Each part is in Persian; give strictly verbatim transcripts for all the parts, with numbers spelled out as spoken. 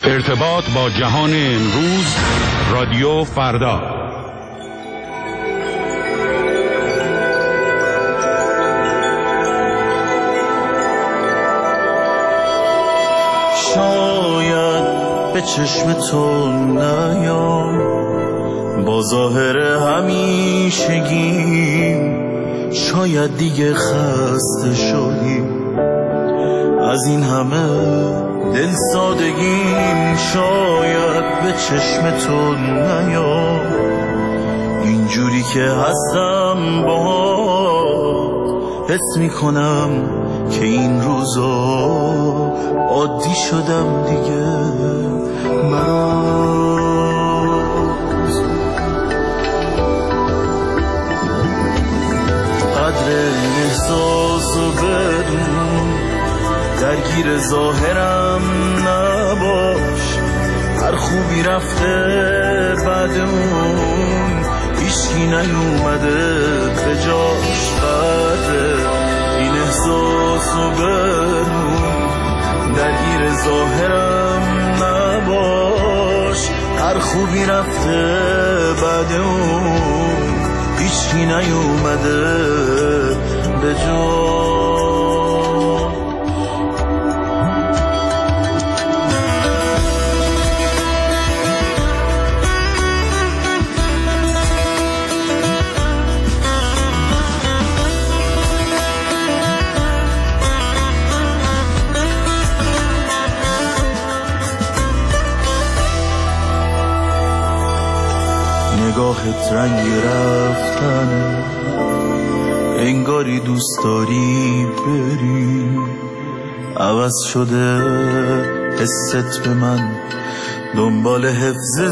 ارتباط با جهان امروز، رادیو فردا. شاید به چشم تو نیام با ظاهر همیشگیم، شاید دیگه خسته شدیم از این همه دل سادگیم. شاید به چشم تو نیام اینجوری که هستم باهات، حس میکنم که این روزا عادی شدم دیگه مرا. قدر احساس و بدون درگیر ظاهرم نباش، هر خوبی رفته بعد اون هیچکی نیومده به جاش. قدر این احساس و بدون درگیر ظاهرم نباش، هر خوبی رفته بعد اون هیچکی نیومده به جاش. نگاهت رنگ رفتن، انگاری دوست داری بری، عوض شده حست به من دنبال حفظ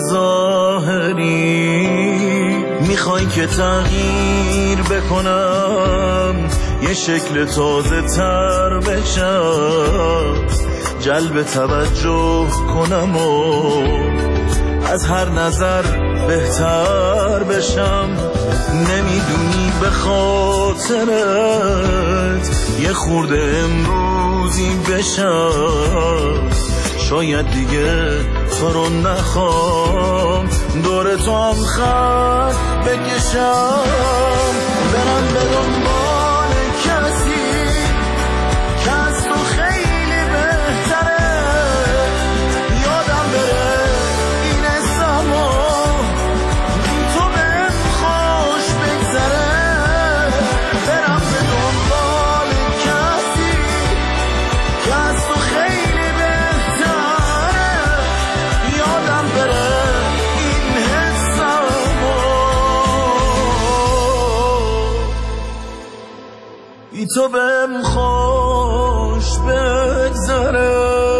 ظاهری. میخوای که تغییر بکنم، یه شکل تازه تر بشم، جلب توجه کنم و از هر نظر بهتر بشم. نمیدونی به خاطرت یه خورده امروزی بشم، شاید دیگه تو رو نخوام دور تو هم خط بکشم. برم به دنبال کسی که از تو خیلی بهتره، یادم بره این زمان تو بهم خوش بگذره. برم به دنبال کسی که از تو خیلی بهتره، یادم بره این زمان تو بهم خوش بگذره.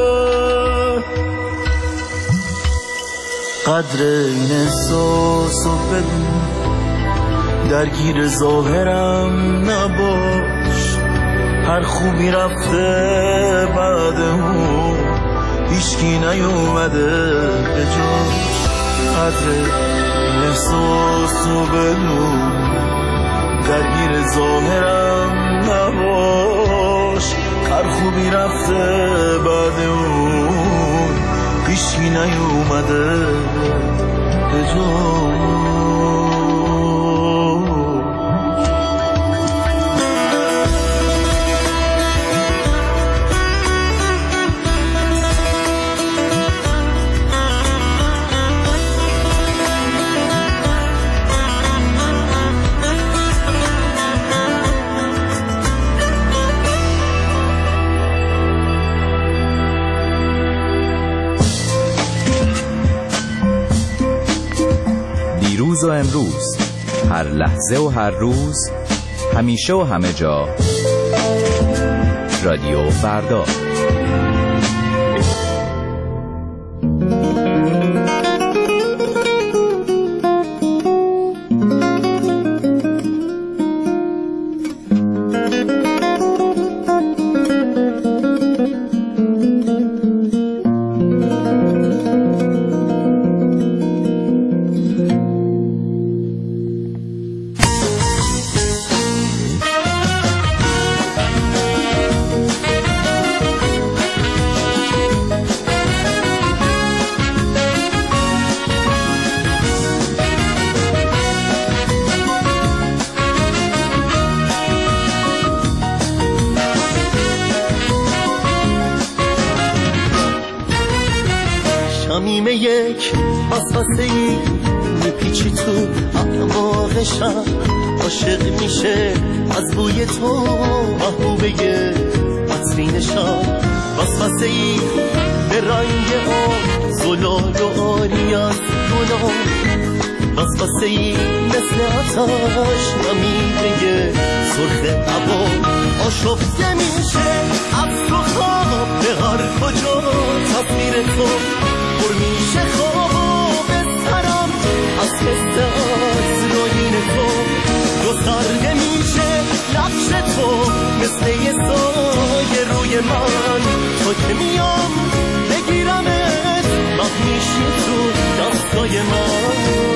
قدر این احساس و بدون درگیر ظاهرم نباش، هر خوبی رفته بعد اون هیچکی نیومده به جاش. قدر این احساس و بدون درگیر ظاهرم نباش، هر خوبی رفته بعد اون هیچکی نیومده به جاش. دیروز و امروز، هر لحظه و هر روز، همیشه و همه جا، رادیو فردا. صمیمه یک وسوسه ای میپیچی تو اعماقشم، عاشق میشه از بوی تو محبوبه عطرینشم. وسوسه ای به رنگ آب زلال و آری از گناه، وسوسه ای مثل آتش نمیره سرخ عبا. آشفته میشه از تو خواب به هر کجا تصویر تو پر میشه خواب و بسترم از حس عطرآیین تو. گسترده میشه نقش تو مثل یه سایه روی من، تو که میام بگیرمت وقت میشی تو دستای من.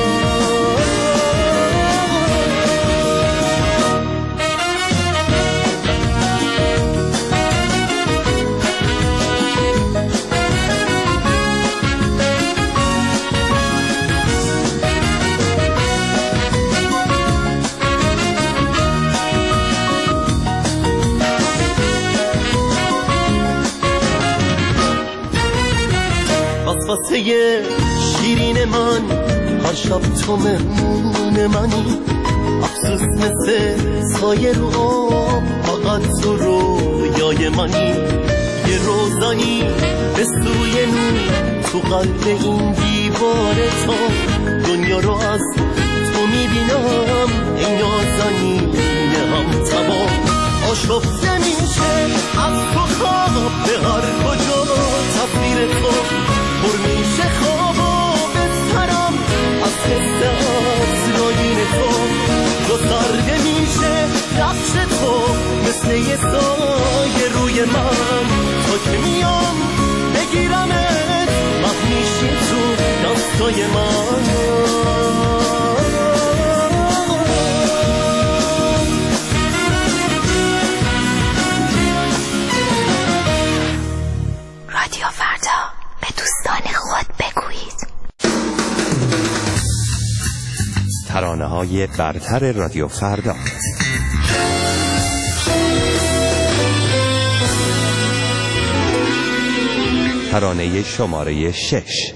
وسوسه شیرین من هر شب تو مهمون منی، افسوس مثل سایه رو آب فقط تو رویای منی. یه روزانی به سوی نور تو قلب این دیوار تا دنیا رو از تو میبینم ای نازنین هم تبا. آشفته میشه از تو خواب به هر کجا تصویر تو پر میشه خواب و بسترم از حس عطرآیین تو. گسترده میشه نقش تو مثل یه سایه روی من، تو که میام بگیرمت وقت میشی تو دستای من. رادیو فردا، به دوستان خود بگویید. ترانه های برتر رادیو فردا. ترانه شماره شش.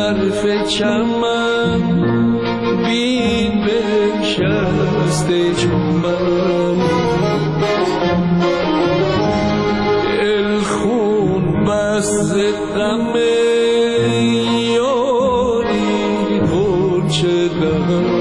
حرف چمن بین بنشسته چون من دل خون بست غم یاری غنچه دم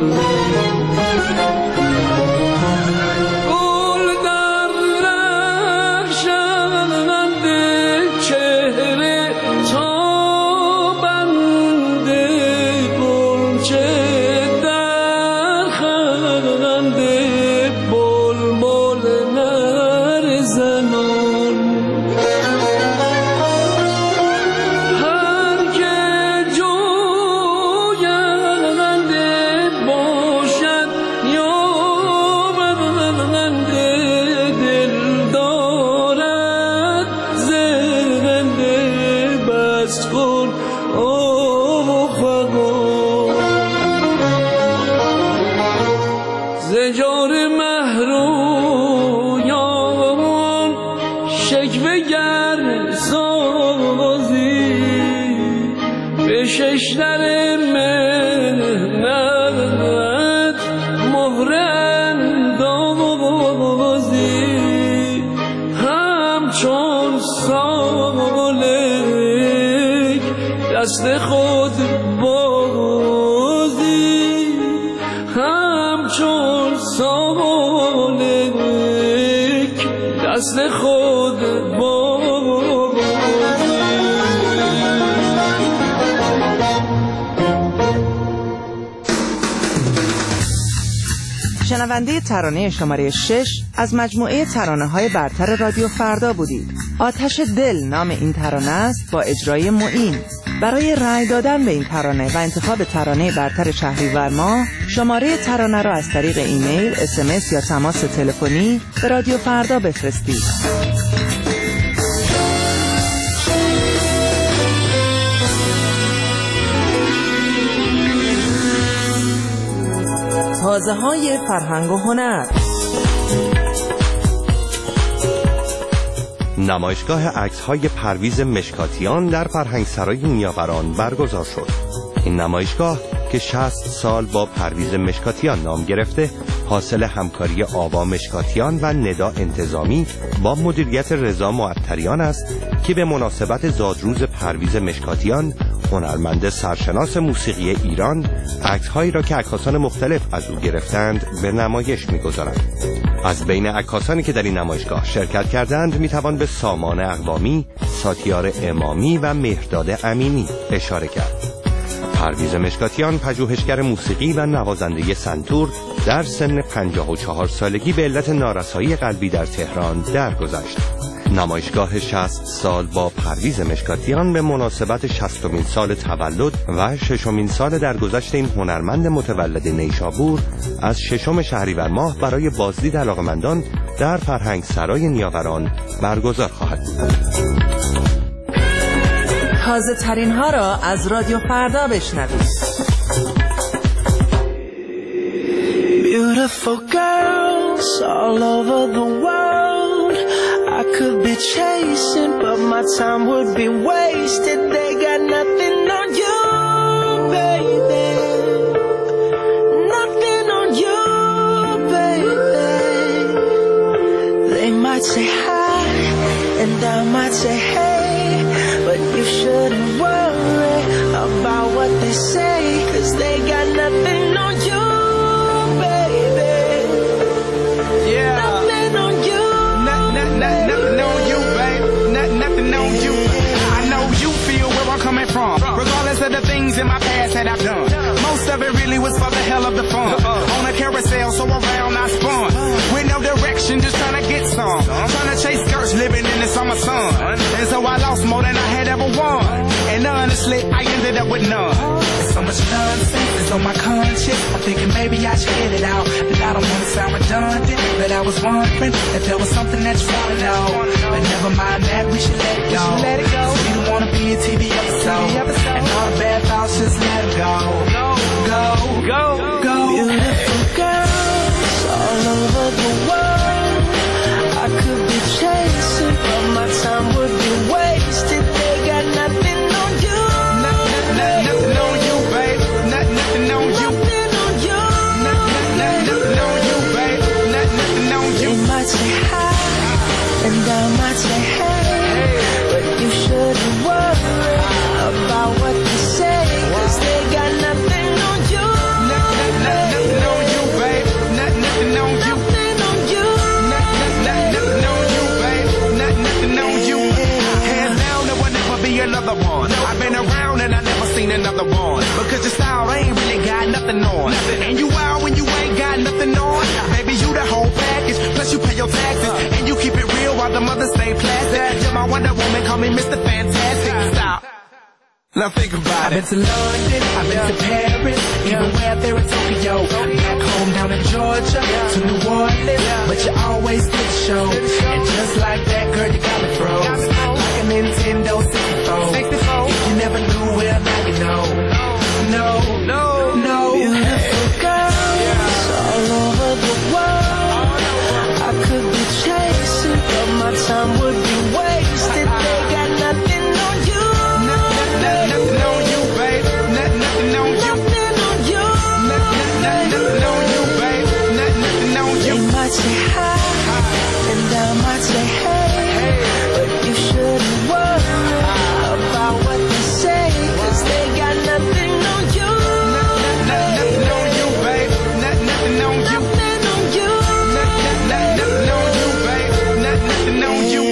دست خود بازی همچون سالک دست خود بازی. شنونده ترانه شماره شش از مجموعه ترانه‌های برتر رادیو فردا بودید. آتش دل نام این ترانه است با اجرای معین. برای رأی دادن به این ترانه و انتخاب ترانه برتر شهریور ماه شماره ترانه را از طریق ایمیل، اس ام اس یا تماس تلفنی به رادیو فردا بفرستید. تازه‌های فرهنگ و هنر. نمایشگاه عکس‌های پرویز مشکاتیان در فرهنگسرای نیاوران برگزار شد. این نمایشگاه که شصت سال با پرویز مشکاتیان نام گرفته، حاصل همکاری آوا مشکاتیان و ندا انتظامی با مدیریت رضا معطریان است که به مناسبت زادروز پرویز مشکاتیان، هنرمند سرشناس موسیقی ایران، عکس‌هایی را که عکاسان مختلف از او گرفتند به نمایش می‌گذارند. از بین عکاسانی که در این نمایشگاه شرکت کردند میتوان به سامان اقوامی، ساتیار امامی و مهرداد امینی اشاره کرد. پرویز مشکاتیان پژوهشگر موسیقی و نوازنده سنتور در سن پنجاه و چهار سالگی به علت نارسایی قلبی در تهران درگذشت. نمایشگاه شصت سال با پرویز مشکاتیان به مناسبت شصتمین سال تولد و ششمین سال درگذشت این هنرمند متولد نیشابور از ششم شهریور ماه برای بازدید علاقه‌مندان در فرهنگسرای نیاوران برگزار خواهد بود. تازه ترین ها را از رادیو فردا بشنوید. Beautiful girls all over the world I could be chasing but my time would be wasted. They got nothing on you, baby. Nothing on you, baby. They might say hi and I might say hey, but you shouldn't worry about what they say, 'cause they got nothing on you. From. Regardless of the things in my past that I've done, most of it really was for the hell of the fun. Uh-uh. On a carousel, so around I spun, with no direction, just trying to get some. I'm trying to chase skirts, living in the summer sun, and so I lost more than I had ever won. And honestly, I ended up with none. So much nonsense is on my conscience. I'm thinking maybe I should get it out, and I don't want to sound redundant, but I was wondering if there was something that you want to know. But never mind that, we should let it go. Let it go. So you don't want to be a T V episode. And all the bad thoughts, just let it go. Go, go, go, go. Beautiful girls all over the world I could be chasing, but my time would be wasted. They got nothing on you, nothing, nothing. because your style ain't really got nothing on. Nothing. And you wild when you ain't got nothing on. Baby, you the whole package, plus you pay your taxes, uh. and you keep it real while the mothers stay plastic. You're my Wonder Woman, call me Mister Fantastic. Stop. Now think about it. I've been to London, I've been to Paris, even where there in Tokyo. Back home down in Georgia, to New Orleans, but you always did the show. And just like that, girl, you got me froze. Like a Nintendo sixty-four. If you never knew, well, now you know. No, no, no. Beautiful girls all over the world. I could be chasing, but my time would be wasted. They got nothing on you. Nothing on you, babe. Nothing on you. Nothing on you. Nothing on you, babe. Nothing on you. They might say hi, and I might say hey, but you shouldn't worry about what they say, 'cause they got nothing on you. Nothing on you, babe. Nothing on you. Nothing on you. Nothing on you, babe. Nothing on you.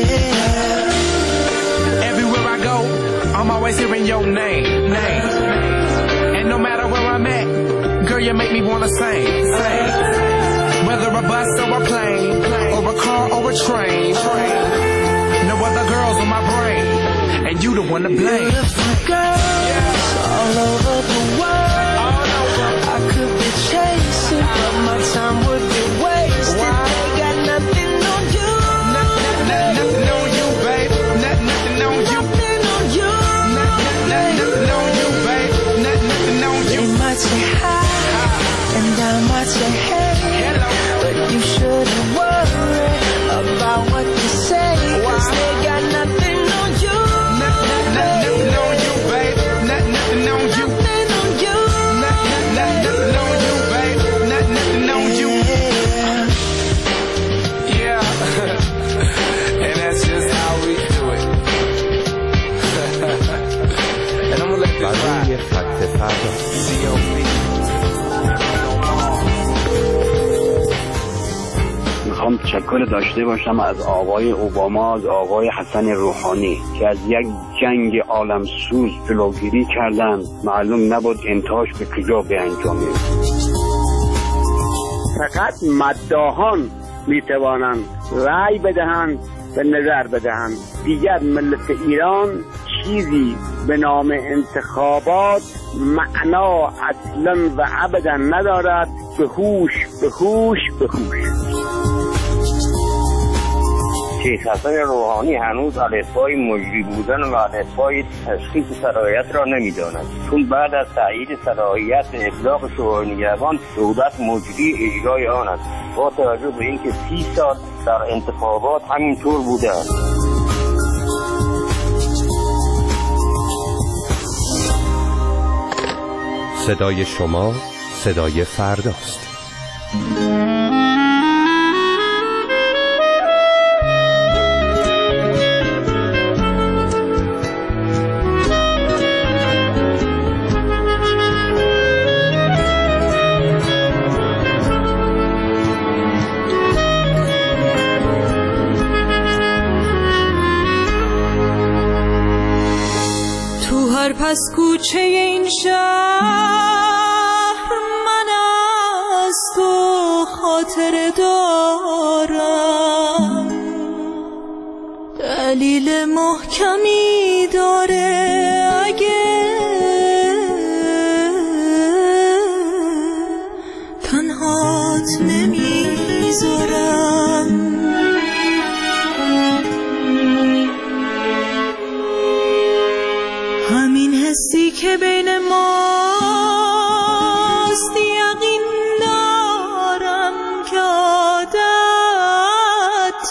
Everywhere I go, I'm always hearing your name, name. And no matter where I'm at, girl, you make me wanna sing, sing. Whether a bus or a plane, or a car or a train, train. No other girls on my brain, and you the one to blame. Beautiful girls yeah. all over the world. All over. I could be chasing, but my time would be wasted. Wow. They got nothing on you. Nothing, nothing on you, babe. Nothing on you. Nothing on you. Nothing on you, babe. Nothing on you. They might say hi, and I might say hey, hello, but you shouldn't worry about what they say, 'cause they got nothing on you. Nothing on you, babe. Nothing on you. Nothing on you. Nothing on you, babe. Nothing on you. Yeah. And that's just how we do it. And I'm gonna let this برای ride. خط فردا C O B. میخوام تشکر داشته باشم از آقای اوباما، از آقای حسن روحانی که از یک جنگ عالم سوز جلوگیری کردند. معلوم نبود انتهاش به کجا به انجامه. فقط مداحان میتوانند رأی بدهند و نظر بدهند. دیگر ملت ایران چیزی به نام انتخابات معنا اصلا و ابدا ندارد. به هوش به هوش به هوش. شیخ حسن روحانی هنوز الفبای مجری بودن و الفبای تشخیص صلاحیت را نمی‌داند، چون بعد از تایید صلاحیت ابلاغ شورای نگهبان دولت مجری اجرای آن است، با توجه به اینکه سی سال در انتخابات همینطور بوده است. صدای شما صدای فرداست. پس کوچه این شهر من از تو خاطر دارم، دلیل محکمی داره اگه تنهات نمیذارم. همین حسی که بین ماست یقین دارم که عادت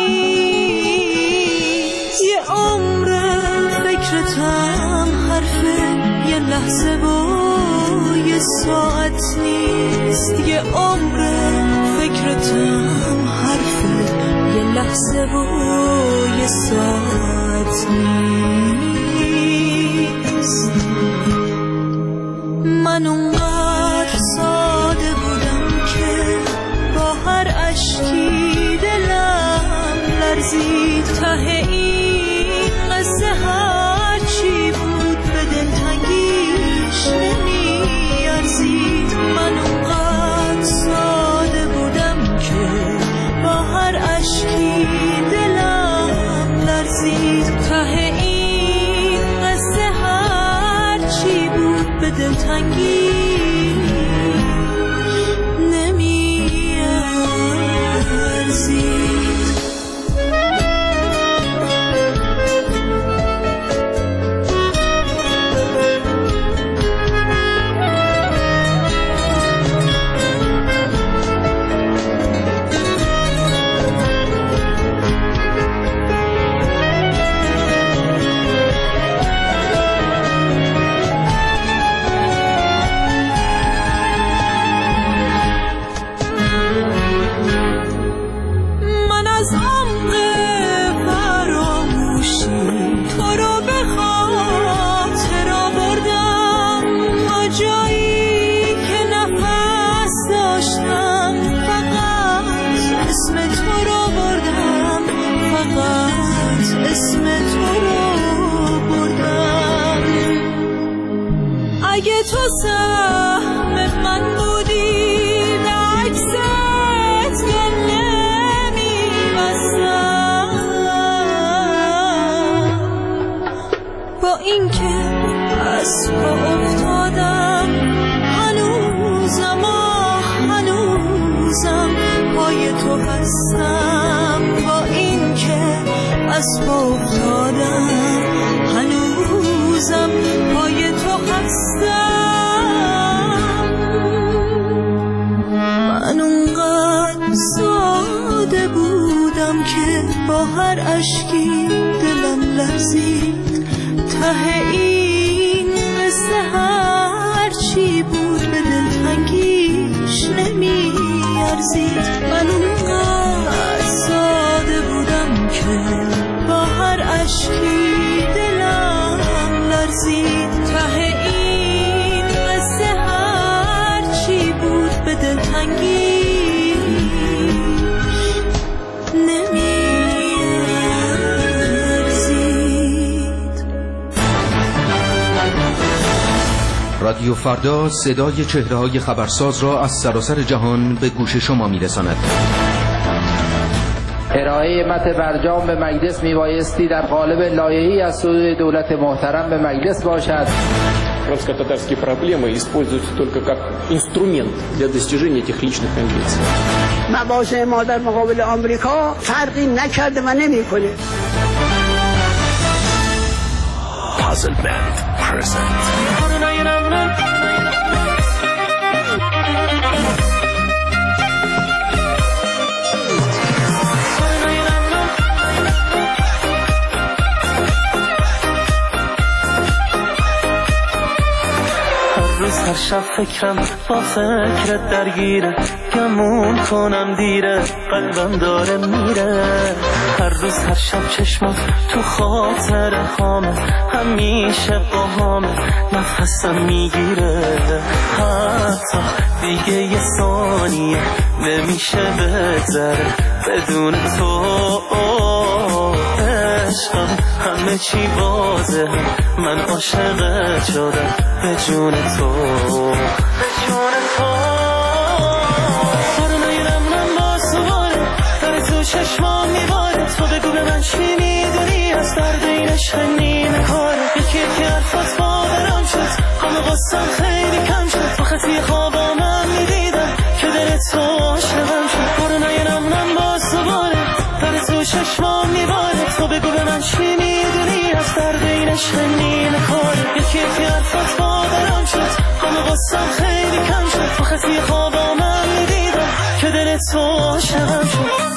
نیست. یه عمر فکرتم حرفه، یه لحظه و یه ساعت نیست. یه عمر فکرتم حرفه، یه لحظه و یه ساعت نیست. من اونقدر ساده بودم که با هر اشکی دلم لرزید. ته این قصه هر چی بود به دلتنگیش دلتنگی نمیارزید. اگه تو سهم من بودی عکست که نمیبستم، با این که از پا افتادم هنوزم آه هنوزم پای تو هستم، با این که از پا افتادم هنوزم پای تو هستم. من اونقدر ساده بودم که با هر اشکی دلم لرزید، ته این قصه هر چی بود به دلتنگیش نمیارزید. من اونقدر ساده بودم که با هر اشکی دلم لرزید، ته این قصه هر چی بود به دلتنگیش نمیارزید. رادیو فردا صدای چهره‌های خبرساز را از سراسر جهان به گوش شما می‌رساند. ارائه متن برجام به مجلس میبایستی در قالب لایحه‌ای از سوی دولت محترم به مجلس باشد. Крымско-татарские проблемы используются только как инструмент для достижения этих личных амбиций. مباحث ما در مقابل آمریکا فرقی نکرده و نمی‌کنه. Puzzle Band present. هر شب فکرم با فکرت درگیره، گمون کنم دیره قلبم داره میره. هر روز هر شب چشمم تو خاطر خامه، همیشه با همه نفسم میگیره. حتی دیگه یه ثانیه نمیشه بگذره بدون تو. عشقم همه چی واضحه، من عاشقت شدم به جون تو، به جون تو. پرونای رمنم با سواره در تو چشمام میباره، تو بگو به من چی میدونی از درد این عشق نیمه کاره. یکی یکی حرفات باورم شد، همه قصم خیلی کم شد، تو خطی خوابا من میدیدم که دل تو عاشقم شد. پرونای رمنم با سواره در تو چشمام میباره، تو بگو به من چی میدونی از درد این عشق نیمه کاره. یکی یکی حرفات باورم شد، همه قصم خیلی کم شد، تو خطی خوابا من میدیدم که دل تو عاشقم شد.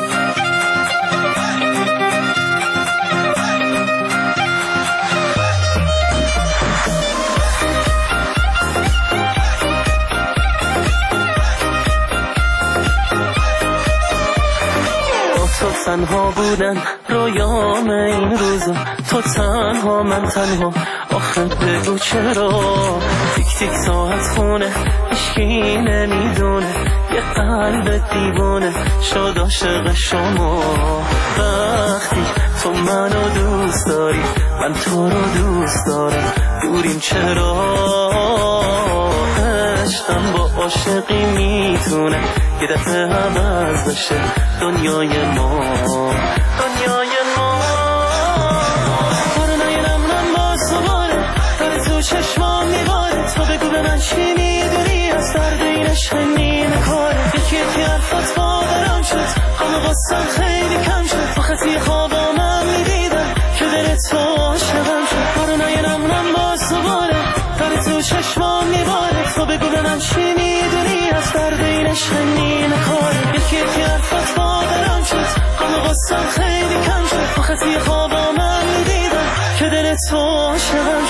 تو تنها بودن رویام این روزا، تو تنها من تنها، آخه بگو چرا. تیک تیک ساعت خونه هیچکی نمیدونه، یه قلب دیوانه شد عاشق شما. وقتی تو منو دوست داری من تو رو دوست دارم، دوریم چرا. عشقم با عاشقی میتونه یه دفعه عوض بشه دنیای ما، دنیای ما. پرونای رمنم با سواره در تو چشمام میباره، تو بگو قصم خیلی کم شد تو خطی خوابامم میدیدم که دلت تو عاشقم شد برو نینم باز دوباره در تو چشمام میباره تو بگو به من چی میدونی از درد این عشق نیمه کاره یکی یکی حرفات باورم شد همه قصم خیلی کم شد تو خطی خوابامم میدیدم که دلت تو عاشقم